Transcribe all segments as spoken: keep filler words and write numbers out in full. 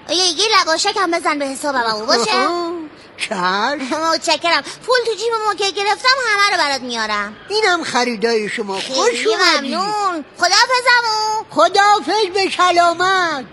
یه لگاشک هم بزن به حسابم امو باشه؟ چشم. متشکرم. پول تو جیب ما که گرفتم همه رو برات میارم. اینم خریدای شما. خوش اومدی. ممنون. خداحافظ عمو. خداحافظ به سلامت.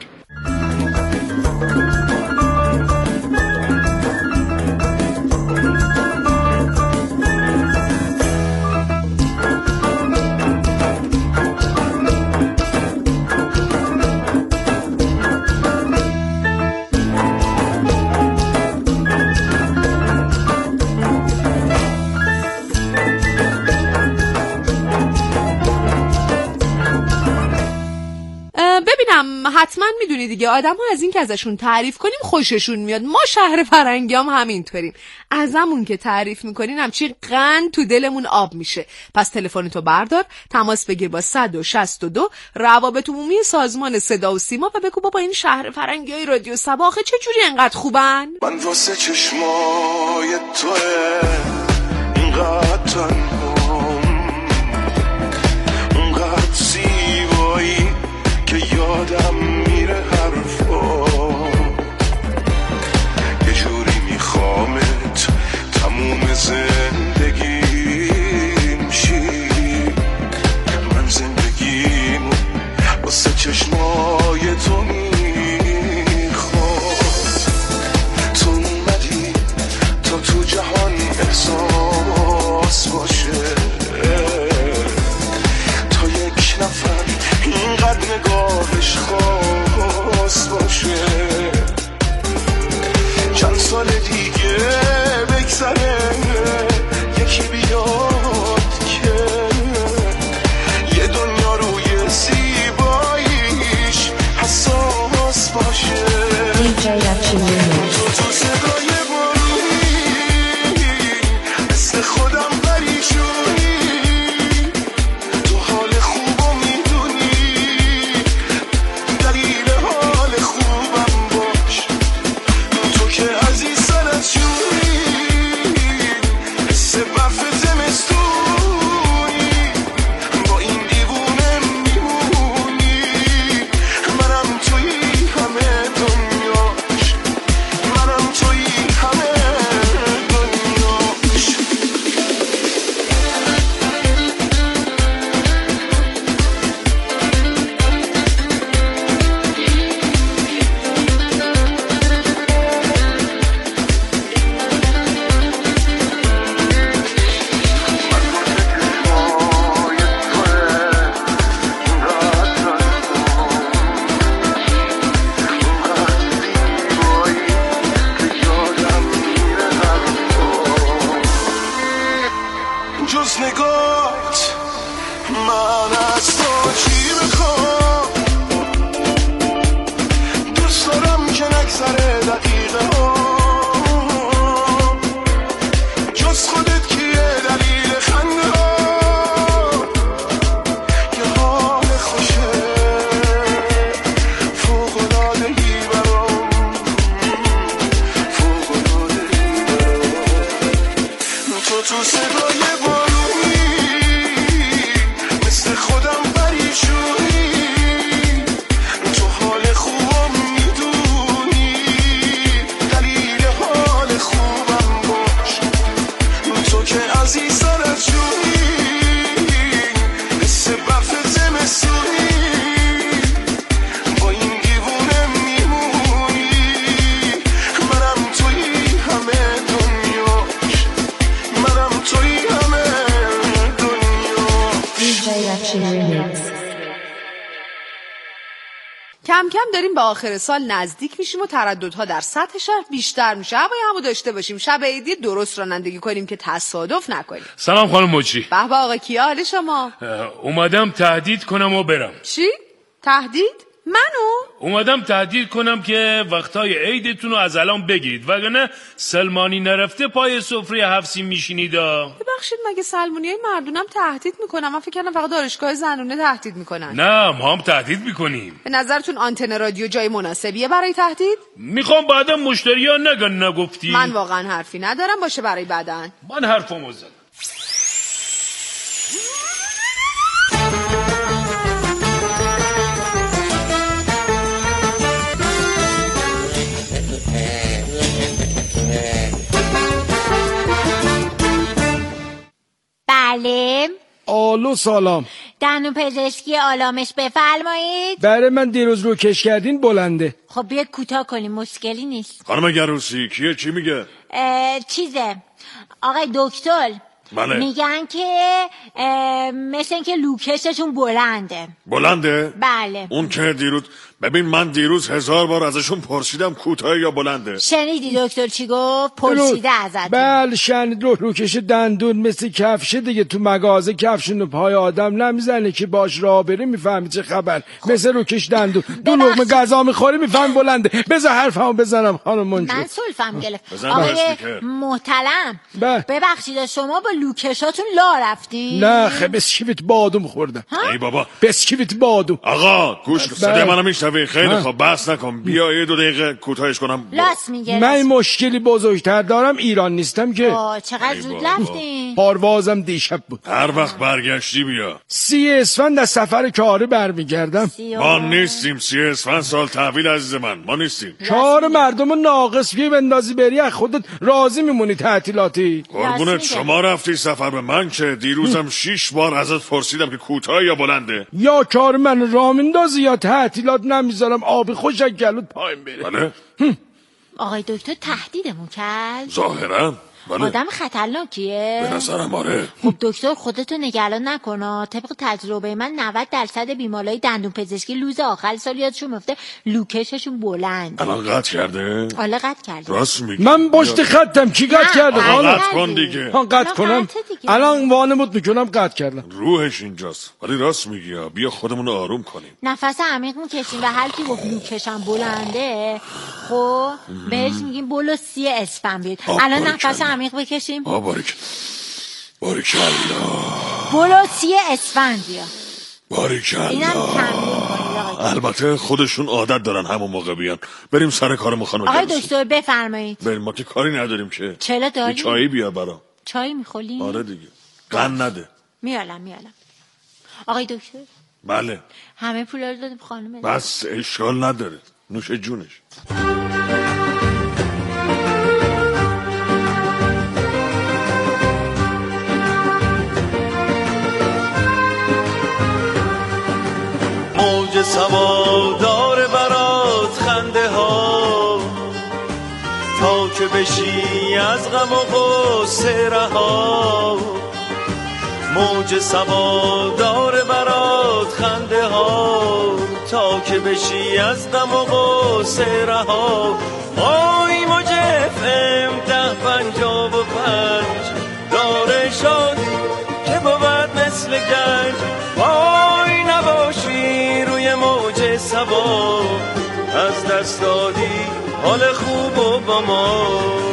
ببینم حتما میدونی دیگه آدم ها از این که ازشون تعریف کنیم خوششون میاد. ما شهر فرنگی هم همینطوریم. ازمون که تعریف میکنین همچین قند تو دلمون آب میشه. پس تلفنتو بردار، تماس بگیر با صد و شصت و دو روابط عمومی سازمان صدا و سیما و بگو بابا این شهر فرنگی های رادیو صبا آخه چه جوری انقدر خوبن؟ من واسه چشمای توه اینقدر تنهام، اونقدر زیبایی که یادم میره حرفا، یه جوری میخوامت تموم زندگیم شی. من زندگیمو واسه چشمای تو میخوام. تو اومدی تا تو جهان احساس باشه، تا یک نفر اینقدر نگاهش خاص باشه. چند سال دیگه بگذره یکی بیاد که یه دنیا روی زیباییش حساس باشه. تو تو صدای بارونی مثل خودم پریشونی، تو حال خوبو میدونی، دلیل حال خوبم باش. تو که عزیز سرت جونی، حس برف زمستونی، با این دیوونه میمونی. منم توی همه دنیاش، منم توی همه دنیاش. جز نگاهت من از تو چی بخوام؟ دوست دارم که نگذره دقیقه ها، جز خودت کیه دلیل خنده ها؟ یه حال خوشه فوق‌العاده‌ای برام، فوق‌العاده‌ای برام. تو تو صدای کم کم داریم به آخر سال نزدیک میشیم و ترددها در سطح شهر بیشتر میشه. هوای همو داشته باشیم، شب عیدی درست رانندگی کنیم که تصادف نکنیم. سلام خانم مجری. به به آقا کیا، حال شما؟ اومدم تهدید کنم و برم. چی؟ تهدید؟ منو؟ اومدم تهدید کنم که وقتای عیدتون رو از الان بگیرید وگرنه سلمانی نرفته پای سفره هفسین میشینید. ببخشید مگه سلمانی های مردونم تهدید میکنم؟ من فکر کردم فقط دانشگاه زنونه تهدید میکنن. نه ما هم تهدید میکنیم. به نظرتون آنتن رادیو جای مناسبیه برای تهدید؟ میخوام بعدا مشتری ها نگن نگفتی. من واقعا حرفی ندارم، باشه برای بعداً. من حرفمو زدم. معلم. آلو سلام. دندون پزشکی آلامش بفرمایید. برای من دیروز رو کش کردین بلنده. خب بیا کوتاه کنیم، مشکلی نیست. خانم گروسی کیه؟ چی میگه؟ چیزه آقای دکتر. بله. میگن که مثل این که لوکششون بلنده. بلنده؟ بله. اون که دیروز ببین من دیروز هزار بار ازشون پرسیدم کوتاه یا بلنده. شنیدی دکتر چی گفت؟ پرسیده ازتون. بله شنید. رو روکش دندون مثل کفشه دیگه، تو مغازه کفشون پای آدم نمیزنه که باش راه بری میفهمی چه خبر. مثل روکش دندون دو لقمه غذا میخوری میفهمی بلنده. بذار حرفمو بزنم خانم منجو. من سلفم گرفت. آقای محترم ببخشید شما با لوکشاتون لا رفتین؟ نه خب بسکیویت بادوم خوردم. ای بابا بسکیویت بادوم. آقا گوش کن صدای منو میشنوی؟ خیلی خوب بس نکن، بیا یه دو دقیقه کوتاهش کنم. لاس میگه. من مشکلی بزرگتر دارم، ایران نیستم که. آه چقدر زود رفتین. پروازم دیشب بود. هر وقت برگشتی بیا. سی اسفند از سفر کاری برمیگردم. ما نیستیم سی اسفند سال تحویل عزیز من، ما نیستیم. کار مردم ناقص بی بندازی بری از خودت راضی میمونی تعطیلاتی. قربونت شما رفتی سفر به من که دیروزم شیش بار ازت پرسیدم که کوتاه یا بلنده. یا کار من راه میندازی یا تعطیلات نمیذارم آبی خوش از گلوت پایین بره. بله. آقای دکتر تهدیدمون کرد؟ ظاهرا بله. آدم خطرناکیه؟ به نظرم آره. خب دکتر خودتو نگران نکن. طبق تجربه من نود درصد بیمارای دندون پزشکی لوز آخر سال یادشون میفته لوکششون بلند. الان قطع کرده؟ حالا قطع کرده. راست میگی؟ من پشت خطم. کی قطع کرده؟ قطع کن دیگه. ها قطع کنم. الان وانمود میکنم قطع کردم. روحش اینجاست. ولی راست میگی، بیا خودمون رو آروم کنیم. نفس عمیق میکشیم و هر کی گفت لوکشم بلنده خب بهش میگیم بلو سی اسفند بیاد. الان نفس عمیق بکشیم. آ باریک باریکالله. بلو سی اسفند بیا. باریکالله. اینم تمرین کنید. البته خودشون عادت دارن همون موقع بیان. بریم سر کارمون خانم. آقای دکتر بفرمایید. بریم، ما که کاری نداریم که. چرا داریم؟ یه چایی بیا برام. چای میخوریم؟ آره دیگه. قند نده. میالم میالم. آقای دکتر. بله. همه پولا رو دادیم خانم. بس اشکال نداره. نوش جونش. موج سوادار برات خنده ها تا که بشی از غم و غصه رها. موج سوادار برات خنده ها تا که بشی از غم و غصه رها. آی موج اف ام ده پنجاه و پنج داره شاد که بود مثل گنج. وای نباشی روی موج سوا از دست دادی حال خوب و با ما.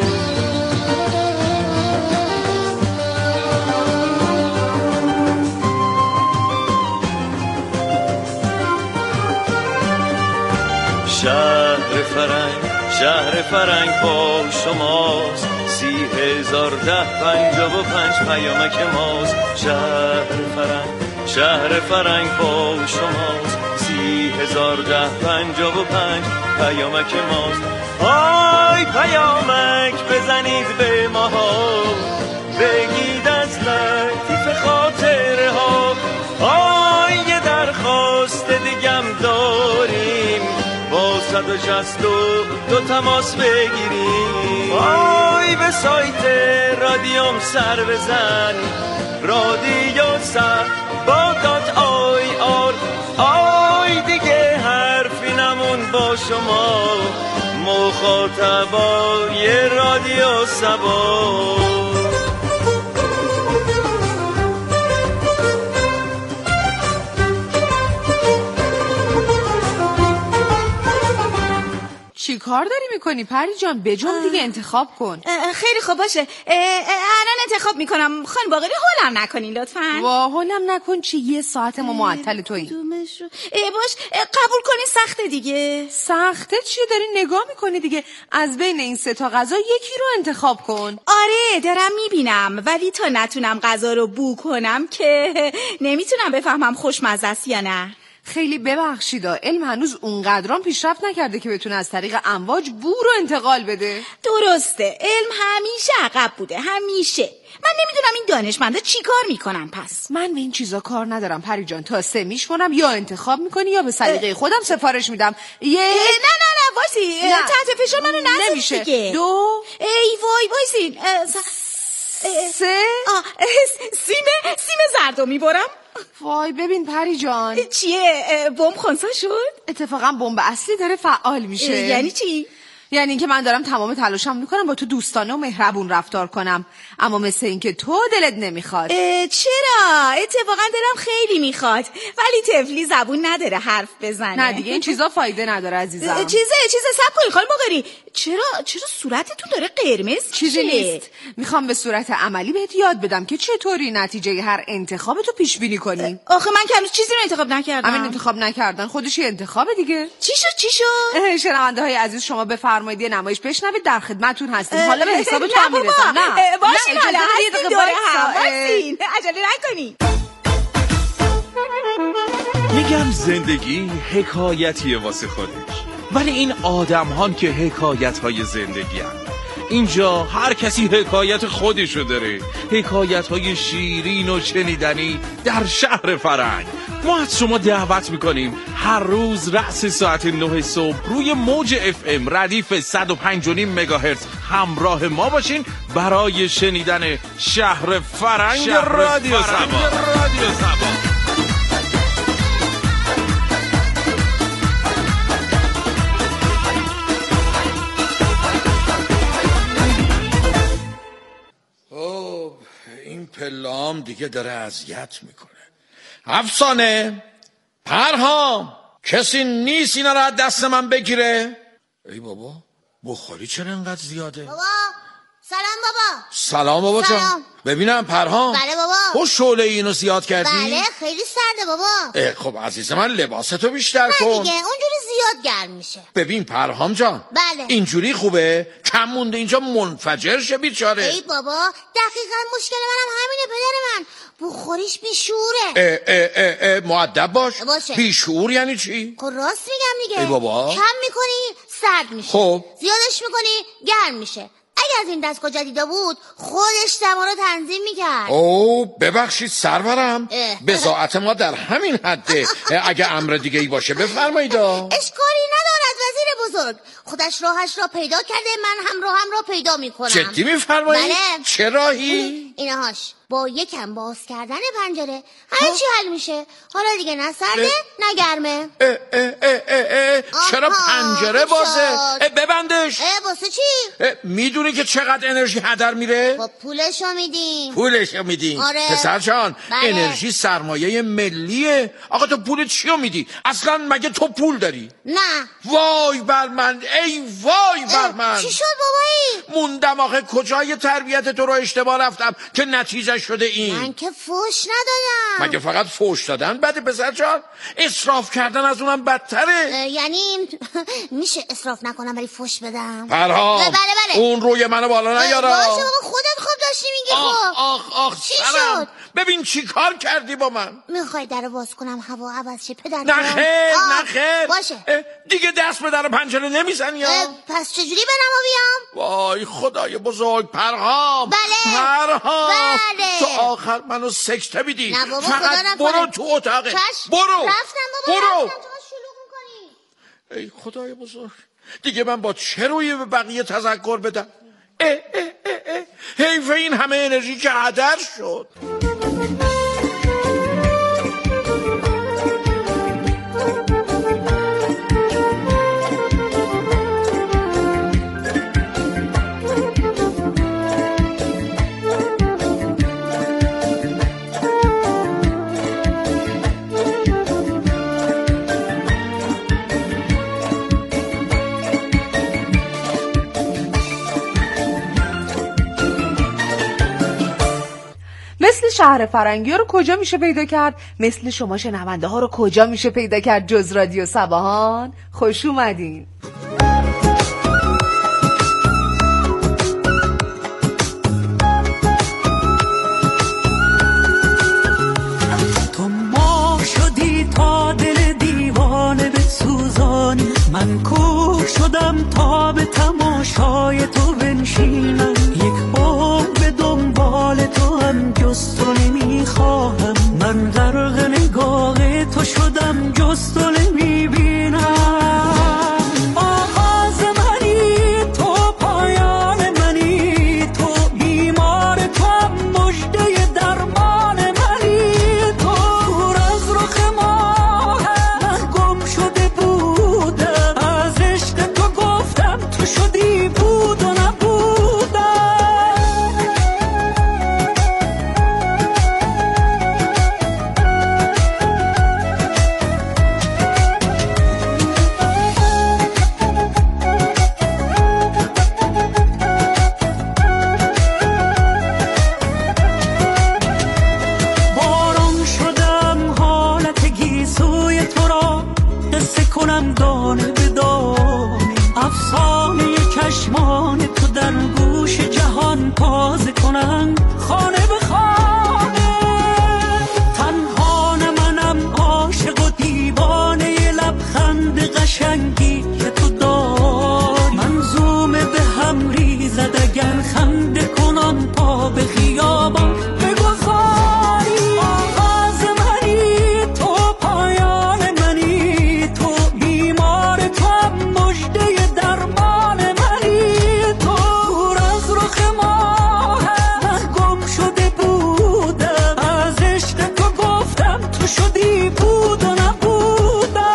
شهر فرنگ شهر فرنگ با شماست. سی هزار ده پنجاه و پنج پیامک ماست. شهر فرنگ شهر فرنگ با شماست. سی هزار ده پنجاه و پنج پیامک ماست. آی پیامک بزنید به ماها بگید از لطیف خاطره ها. آی یه درخواست دیگم داریم با صد و شصت و دو تماس بگیریم. آی به سایت رادیوم سر بزن رادیو سر با دات آی آر. آی دیگه حرفی نمون با شما مخاطبای رادیو سبا. چی کار داری میکنی پری جان؟ بجون دیگه انتخاب کن. خیلی خوب باشه، الان انتخاب میکنم. خانم باقری هولم نکنین لطفاً. وا هولم نکن چی؟ یه ساعت ما معطل تویی. باش قبول کنی سخته دیگه. سخته چیه؟ داری نگاه میکنی دیگه. از بین این سه تا غذا یکی رو انتخاب کن. آره دارم میبینم، ولی تا نتونم غذا رو بو کنم که نمیتونم بفهمم خوشمزه است یا نه. خیلی ببخشید، علم هنوز اونقدرام پیشرفت نکرده که بتونه از طریق امواج بو رو انتقال بده. درسته، علم همیشه عقب بوده، همیشه. من نمیدونم این دانشمندا چی کار میکنن پس. من به این چیزا کار ندارم پری جان. تا سه میشمونم، یا انتخاب میکنی یا به سلیقه خودم سفارش میدم. یه نه نه نه وایسی، تحت فشار منو نذار نمیشه. دیگه. دو ای وای وایسی، سه آه سیم سیم زردو میبرم. وای ببین پری جان، چیه بمب خونسا شد؟ اتفاقا بمب اصلی داره فعال میشه. یعنی چی؟ یعنی اینکه من دارم تمام تلاشم میکنم با تو دوستانه و مهربون رفتار کنم، اما مثل اینکه تو دلت نمیخواد. چرا؟ اتفاقا دلم خیلی میخواد، ولی طفلی زبون نداره حرف بزنه. نه دیگه این چیزا فایده نداره عزیزم. چیزه چیزه سب کنی خانم باقری. چرا چرا صورتتون داره قرمز؟ چیزی نیست. میخوام به صورت عملی بهت یاد بدم که چطوری نتیجه هر انتخابتو پیش بینی کنی. آخه من که هنوز چیزی رو انتخاب نکردم. همین انتخاب نکردن خودش یه انتخابه دیگه. چی شد چی شد؟ شنونده های عزیز شما بفرمایید یه نمایش بشنوید، در خدمتتون هستیم. حالا به حساب تو هم میرسم. نه باشین، حالا هستیم دوره هم باشین، عجله نکنید. میگم زندگی حکایتیه واسه خودش، ولی این آدم هان که حکایت های زندگی هم. اینجا هر کسی حکایت خودشو داره، حکایت های شیرین و شنیدنی در شهر فرنگ. ما از شما دعوت میکنیم هر روز رأس ساعت نه صبح روی موج اف ام ردیف صد و پنج و نیم مگاهرتز همراه ما باشین برای شنیدن شهر فرنگ, شهر رادیو سبا. رادیو سبا. این پلام دیگه داره اذیت میکنه. افسانه، پرهام، کسی نیست اینا رو از دست من بگیره؟ ای بابا، بخاری چرا انقدر زیاده؟ بابا سلام بابا. سلام بابا جان. ببینم پرهام. بله بابا. تو شعله اینو زیاد کردی؟ بله خیلی سرده بابا. خب عزیز من لباستو بیشتر کن. نه دیگه اونجوری زیاد گرم میشه. ببین پرهام جان. بله. اینجوری خوبه؟ کم مونده اینجا منفجر شه بیچاره. ای بابا دقیقاً مشکل منم همینه پدر من. بخوریش بیشوره. اه اه اه اه مؤدب باش. باشه. بیشور یعنی چی؟ خب راست میگم دیگه. ای بابا. کم میکنی سرد میشه. خب زیادش میکنی گرم میشه. اگه از این دستگاه جدیدا بود خودش دما رو تنظیم میکرد. او ببخشید سرورم، بضاعت ما در همین حده. اگه امر دیگه ای باشه بفرمایید. اشکالی ندارد وزیر بزرگ، خودش راهش را پیدا کرده، من هم راهم را پیدا میکنم. جدی میفرمایید؟ بله. چه راهی؟ اینهاش با یکم باز کردن پنجره همه چی حل میشه. حالا دیگه نه سرده نه گرمه. اه اه اه اه اه. چرا پنجره بازه؟ اه ببندش. اه واسه چی؟ میدونی که چقدر انرژی هدر میره؟ با پولشو میدیم. پولشو میدیم. آره. پسر جان بله. انرژی سرمایه ملیه. آقا تو پول چیو میدی؟ اصلا مگه تو پول داری؟ نه. وای بر من، ای وای بر من. چی شد بابایی؟ موندم آخه کجای تربیت تو رو اشتباه رفتم که نتیجه شده این. من که فوش ندادم. مگه فقط فوش دادن بده پسر جان؟ اسراف کردن از اونم بدتره. یعنی میشه اسراف نکنم ولی فوش بدم؟ پرهام بله بله. اون روی منو بالا نیارا. باشه بابا خودت خوب داشتی میگی. خب آخ آخ چی سرم. شد؟ ببین چی کار کردی با من. میخوای در باز کنم هوا عوض شه پدر؟ نه خیر نه خیر. باشه دیگه دست به در پنجره نمیزنی یا؟ پس چجوری برم و بیام؟ وای خدای بزرگ پرهام. بله پرهام بله. تو آخر منو سکته بیدی. نه بابا فقط برو تو اتاقه. چشم. برو رفتم بابا برو. رفتم. تو شلوغ میکنی. ای خدای بزرگ دیگه من با چه روی به بقیه تذکر بدم؟ اه اه اه اه. حیف این همه انرژی که هدر شد. مثل شهر فرنگی ها رو کجا میشه پیدا کرد؟ مثل شما شنونده ها رو کجا میشه پیدا کرد جز رادیو سباهان؟ خوش اومدین. تو ما شدی تا دل تا به تماشای تو بنشینم، یک عمر به دنبال تو هم جز تو نمیخواهم. من غرق نگاه تو شدم جز تو نمیبینم. آغاز منی تو، پایان منی تو، بیمار تو هم مژده درمان منی تو. دور از رخ ماه من گم شده بودم، از عشق تو گفتم تو شدی بود و نبودم. باران شدم حالت گیسوی تو را قصه کنم دانه به دانه، افسانه چشمان تو در گوش جهان تازه کنم خانه به خانه. تنها نه منم عاشق و دیوانه لبخند قشنگی که تو داری، منظوم به هم ریزد اگر خنده کنم پا به خیابان بگذاری. آغاز منی تو، پایان منی تو، بیمار تو هم مژده درمان منی تو. دور از رخ ماه من گم شده بودم، از عشق تو گفتم تو شدی بود و نبودم.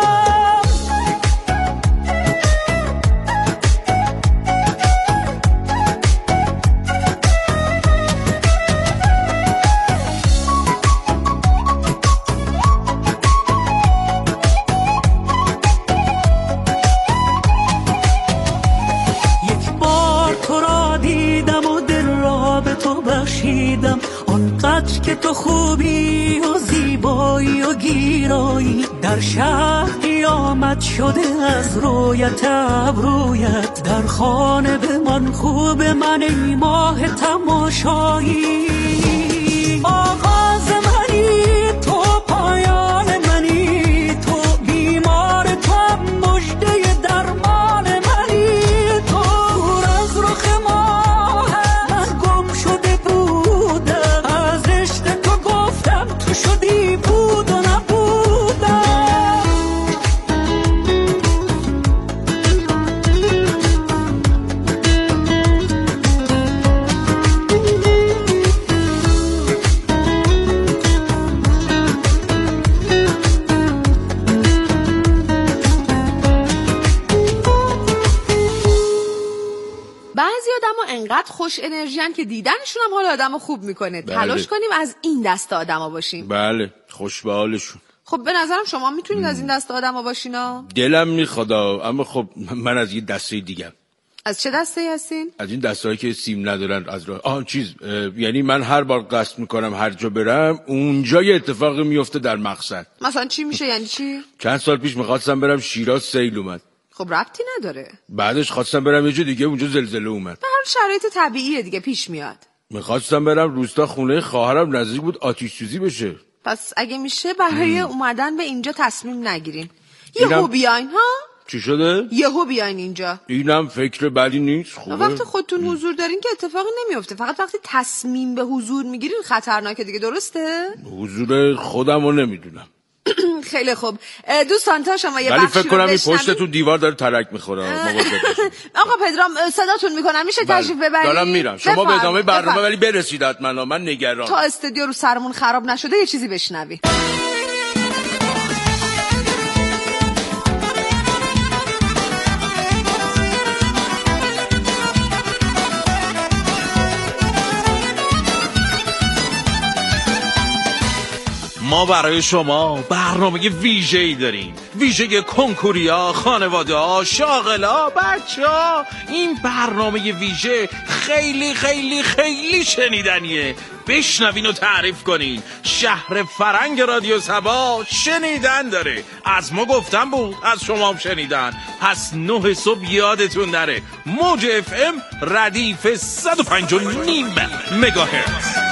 یک بار تو را دیدم و دل را به تو بخشیدم، آنقدر که تو خوبی و زیبایی و گیرایی، در شهر قیامت شده از رویت ابرویت. در خانه به من خوب من ای ماه تماشایی. آغاز منی تو، پایان منی تو، بیمار تو هم مژده درمان منی تو. دور از رخ ماه من گم شده بودم، از عشق تو گفتم تو شدی بود و نبودم. بعضی آدما انقدر خوش انرژیان که دیدنشون هم حال آدمو خوب میکنه. بله. تلاش کنیم از این دست آدما باشیم. بله خوش به حالشون. خب به نظرم شما میتونید از این دست آدما باشینا. دلم میخواد، اما خب من از یه دسته دیگم. از چه دسته هستین؟ از این دستهایی که سیم ندارن از راه. آه چیز اه، یعنی من هر بار قصد میکنم هر جا برم اونجا یه اتفاقی میفته در مقصد. مثلا چی میشه؟ یعنی چی؟ چند سال پیش میخواستم برم شیراز، سیل اومد. خب ربطی نداره. بعدش خواستم برم یه جا دیگه، اونجا زلزله اومد. به هر شرایط طبیعیه دیگه، پیش میاد. میخواستم برم روستا، خونه خواهرم نزدیک بود آتش سوزی بشه. پس اگه میشه برای مم. اومدن به اینجا تصمیم نگیرین، یه اینم- هو بیاین ها. چی شده؟ یه هو بیاین اینجا. اینم فکر بدی نیست. خوبه. وقتی خودتون حضور دارین که اتفاقی نمیفته، فقط وقتی تصمیم به حضور میگیرین خطرناکه دیگه. درسته؟ حضور خودم رو نمیدونم. خیلی خوب اه، دوستان تا شما یه ولی بخشی فکر کنم رو این بشنوید. پشت تو دیوار داره ترک میخوره. آقا پدرام اه، صداتون میکنم، میشه تشریف ببرید؟ دارم میرم. شما به بفرم، ادامه برنامه بفرم. ولی برسید حتما، من نگران. تا استودیو رو سرمون خراب نشده یه چیزی بشنوی. ما برای شما برنامه ویژه‌ای داریم، ویژه کنکوریا، خانواده ها، شاغلا، بچه ها. این برنامه ویژه خیلی خیلی خیلی شنیدنیه. بشنوین و تعریف کنین. شهر فرنگ رادیو سبا شنیدن داره. از ما گفتم بود، از شما هم شنیدن. پس نه صبح یادتون نره. موج اف ام ردیف صد و پنج و نیم مگاهرتز.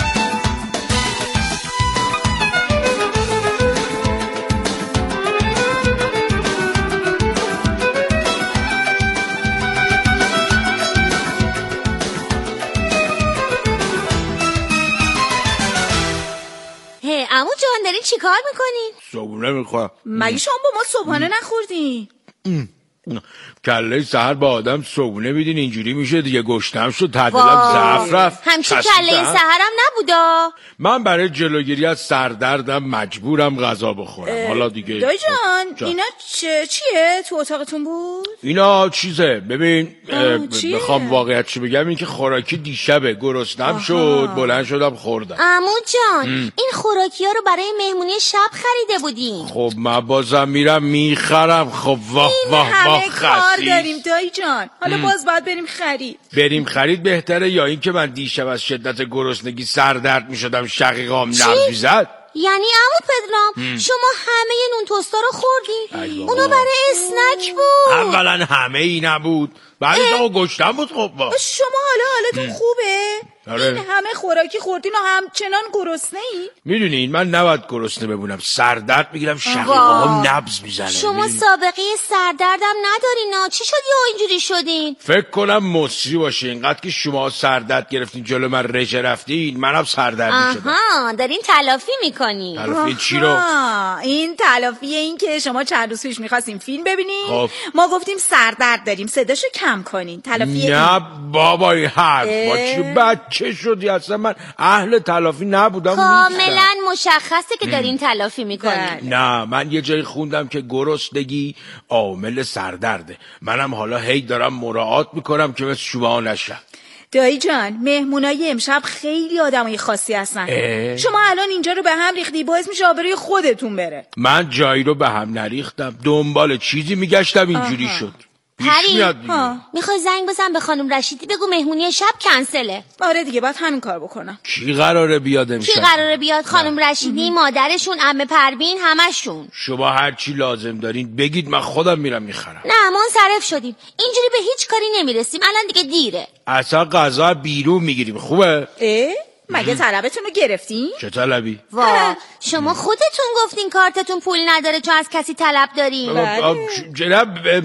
عمو جان دارین چی کار میکنین؟ صبحونه میخورم. مگه شما با ما صبحانه نخوردین؟ کله سحر با آدم صبحونه میدین اینجوری میشه دیگه. گشتم شد تعدیلم ضعف رفت. همچین کله سحرم نبودا. من برای جلوگیری از سردردم مجبورم غذا بخورم. حالا دیگه دایی جان, جان اینا چ... چیه تو اتاقتون بود؟ اینا چیزه ببین بخوام واقعیت چی بگم این که خوراکی دیشبه گرسنم شد بلند شدم خوردم. عمو جان ام. این خوراکی ها رو برای مهمونی شب خریده بودیم. خب من بازم میرم میخرم. خب واه واه واه کار داریم دایی جان. حالا ام. باز باید بریم خرید. بریم خرید بهتره یا اینکه من دیشب از شدت گرسنگی سردرد میشدم شقیقام نبض میزد؟ یعنی عمو پدرام شما همه نون توستا رو خوردین؟ اونا برای اسنک بود. اولا همه ای نبود بعدش آقا گشتم بود. خب با شما حالا حالتون خوبه؟ آره. این همه خوراکی خوردین و همچنان گرسنه ای؟ میدونین من نباید گرسنه بمونم. سردرد میگیرم شقیقام نبض میزنه. شما میدونین؟ سابقه سردردم ندارین. چی شد یا اینجوری شدین؟ فکر کنم مصری باشه. اینقدر که شما سردرد گرفتین جلو من رژه رفتین منم سردردی شدم. آها دارین تلافی میکنین. تلافی چی رو؟ این تلافی این که شما چند روز پیش میخواستیم فیلم ببینین. خب. ما گفتیم سردرد داریم صداشو کم کنین. تلافی نه این. بابای حرف با چی بچه شدی؟ اصلا من اهل تلافی نبودم. کاملا مشخصه که دارین تلافی میکنین. نه من یه جایی خوندم که گرسنگی عامل سردرده. منم حالا هی دارم مراعات میکنم که مثل شما نشم. دایی جان مهمونای امشب خیلی آدمای خاصی هستن. شما الان اینجا رو به هم ریختی باعث میشه آبروی خودتون بره. من جایی رو به هم نریختم. دنبال چیزی میگشتم اینجوری آها. شد. پری میخوای زنگ بزن به خانم رشیدی بگو مهمونی شب کنسله. آره دیگه باید همین کار بکنم. کی قراره بیاد امشب؟ کی قراره بیاد؟ خانم رشیدی، مادرشون، عمه پروین، همشون. شما هر چی لازم دارین بگید من خودم میرم میخرم. نه منصرف شدیم. اینجوری به هیچ کاری نمیرسیم. الان دیگه دیره. اصلا غذا بیرون میگیریم. خوبه؟ اه؟ مگه طلبتون رو گرفتین؟ چه طلبی؟ وا شما خودتون گفتین کارتتون پول نداره چون از کسی طلب دارین. جناب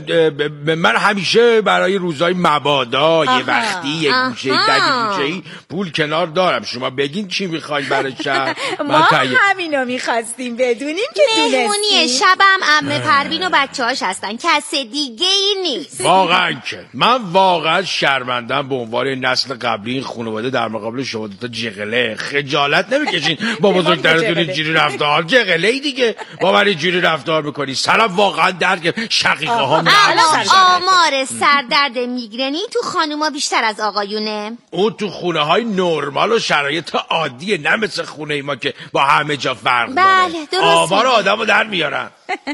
من همیشه برای روزای مبادا یه وقتی یه گوشه دگی گوشه‌ای پول کنار دارم. شما بگین چی میخواین برای شب؟ ما همینو میخواستیم بدونیم که دونستیم. مهمونی شبم عمه پروین و بچه‌هاش هستن. کس دیگه ای نیست. واقعا که من واقعا شرمندم به عنوان نسل قبلی این خانواده در مقابل شما دو تا جغله. خجالت نمیکشین با بزرگترتون اینجوری رفتار؟ جغله ای دیگه با من اینجوری رفتار میکنی. سرم واقعا درد شقیقه ها الان آمار سردرد میگرنی تو خانوما بیشتر از آقایونه. اون تو خونه های نرمال و شرایط عادیه نه مثل خونه ما که با همه جا فرق داره. بله درسته. آمار آدم رو در میارن.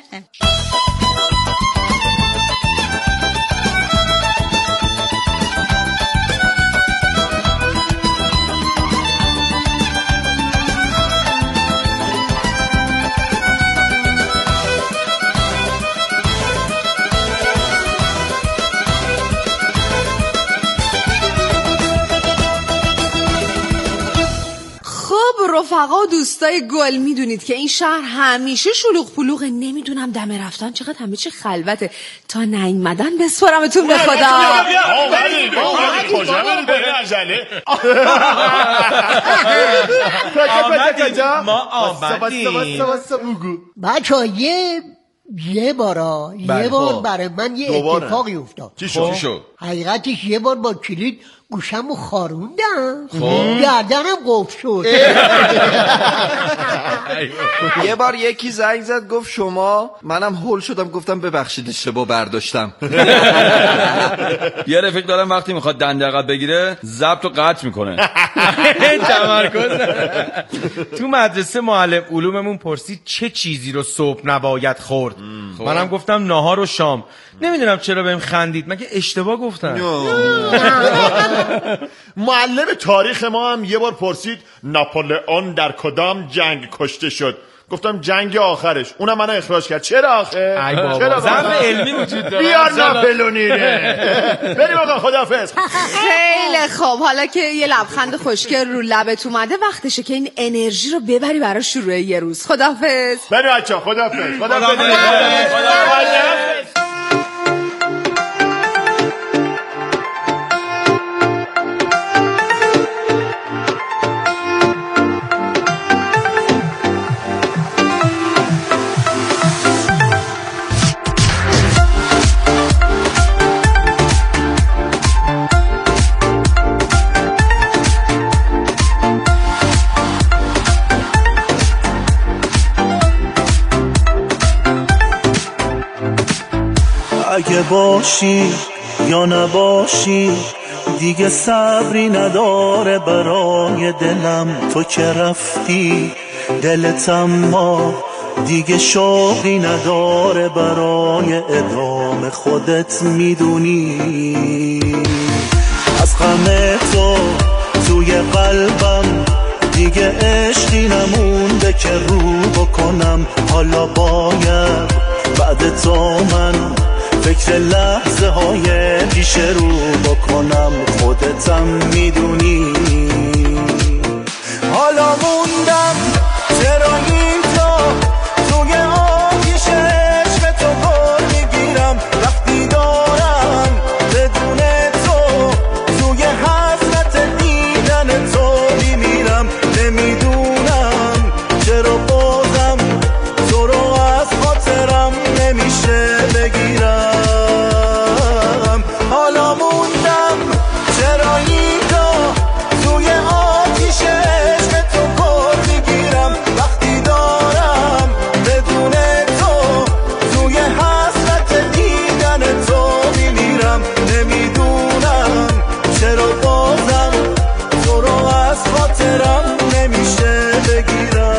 رفقا و دوستای گل میدونید که این شهر همیشه شلوغ پلوغه. نمیدونم دم رفتن چقدر همه چی خلوته. تا نیومدن بسپارمتون به خدا. ما آمدیم. بچه ها یه یه بارا یه بار برای من یه اتفاقی افتاد. چی شد؟ چی شد؟ حقیقتش یه بار با کلید گوشمو خاروندم گردنم قفل شد. یه بار یکی زنگ زد گفت شما، منم هول شدم گفتم ببخشید اشتباه برداشتم. یه رفیق دارم وقتی میخواد دنده عقب بگیره ضبط و قطع میکنه. تمرکز. تو مدرسه معلم علوممون پرسید چه چیزی رو صبح نباید خورد. منم گفتم ناهار و شام. نمیدونم چرا بهم خندید. مگه اشتباه گفتم؟ معلم تاریخ ما هم یه بار پرسید ناپولئون در کدام جنگ کشته شد. گفتم جنگ آخرش. اونم منو اخراج کرد. چرا آخه؟ ای بابا ضرب علمی وجود داره. بیار ناپلونیره. بریم آقا خداحافظ. خیلی خوب. حالا که یه لبخند خوشگل رو لبت اومده وقتشه که این انرژی رو ببری برای شروع یه روز. خداحافظ. بریم بچه‌ها خداحافظ. خداحافظ. باشی یا نباشی دیگه صبری نداره برای دلم. تو که رفتی دلتم ما دیگه شوقی نداره برای ادامه. خودت میدونی از غم تو توی قلبم دیگه عشقی نمونده که رو بکنم. حالا باید بعد تو من فکر لحظه های پیش رو بکنم. خودتم میدونی حالا موندم چرا اینجا توی آتیش عشق تو گل میگیرم. وقتی دارم بدون تو توی حسرت دیدن تو میمیرم. نمیدونم چرا بازم تو رو از خاطرم نمیشه بگیرم. حالا موندم چرا اینجا توی آتیش عشق تو گل میگیرم. وقتی دارم بدون تو توی حسرت دیدن تو میمیرم. نمیدونم چرا بازم تو رو از خاطرم نمیشه بگیرم.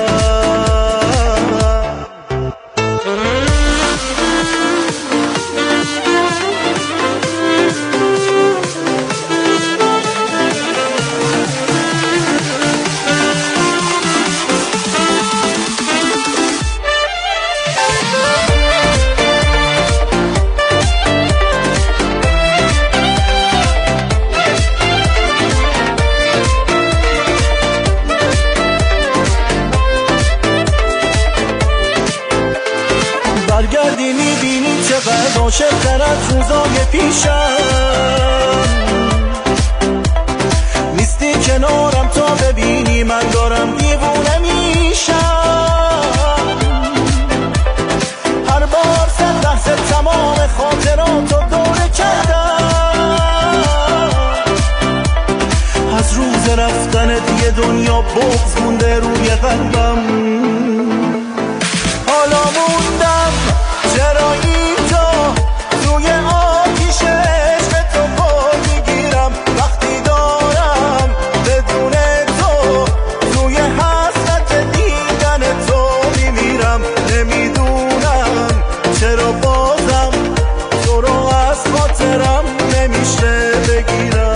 برگردی میبینی چقدر عاشق‌تر از روزای پیشم. نیستی کنارم تا ببینی من دارم دیوونه میشم. هر بار صد لحظه تمام خاطراتو دوره کردم. از روز رفتنت یه دنیا بغض مونده روی قلبم. حالا موندم چرا اینجا توی آتیش عشق تو گل میگیرم. وقتی دارم بدون تو توی حسرت دیدن تو میمیرم. نمیدونم چرا بازم تو رو از خاطرم نمیشه بگیرم.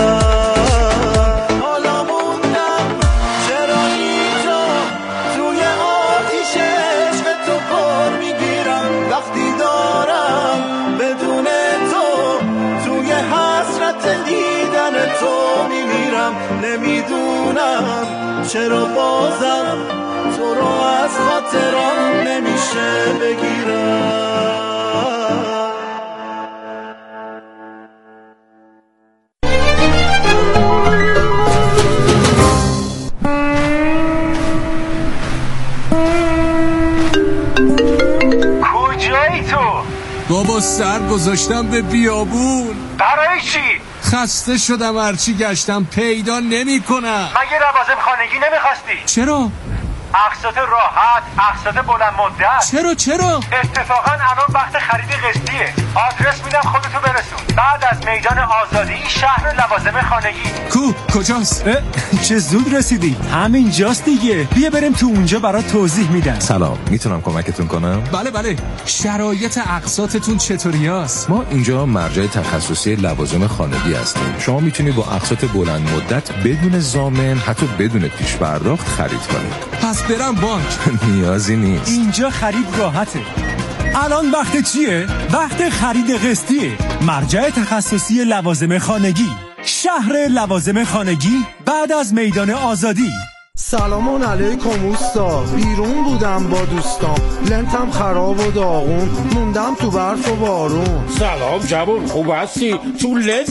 حالا موندم چرا اینجا توی آتیش عشق تو گل میگیرم. وقتی دارم بدون تو توی حسرت دیدن تو میمیرم. نمیدونم چرا بازم تو رو از خاطرم نمیشه بگیرم. کجایی تو؟ بابا سر گذاشتم به بیابون. برای چی؟ خسته شدم هرچی گشتم پیدا نمی کنم. مگه لوازم خانگی نمیخواستی؟ چرا؟ اقساط راحت، اقساط بلند مدت. چرا چرا؟ اتفاقا الان وقت خرید قسطیه. آدرس میدم خودتو برسون. بعد از میدان آزادی شهر لوازم خانگی. کو کجاست؟ چه زود رسیدی. همین جاست دیگه. بیا بریم تو اونجا برات توضیح میدم. سلام، میتونم کمکتون کنم؟ بله بله. شرایط اقساطتون چطوریاست؟ ما اینجا مرجع تخصصی لوازم خانگی هستیم. شما میتونید با اقساط بلند مدت بدون ضامن حتی بدون پیش پرداخت خرید کنید. پس برم بانک؟ نیازی نیست. اینجا خرید راحته. الان وقت چیه؟ وقت خرید قسطیه. مرجع تخصصی لوازم خانگی، شهر لوازم خانگی بعد از میدان آزادی. سلام علیکم اوستا. بیرون بودم با دوستام، لنتم خراب و داغون، موندم تو برف و بارون. سلام جوون، خوب هستی؟ تو لنت